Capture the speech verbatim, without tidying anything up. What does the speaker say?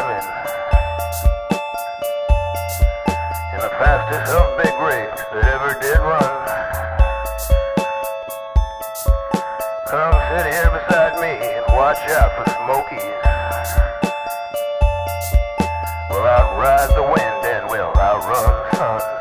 climbing in the fastest of big race that ever did run. Come sit here beside me and watch out for Smokies. We'll outride the wind and we'll outrun the sun.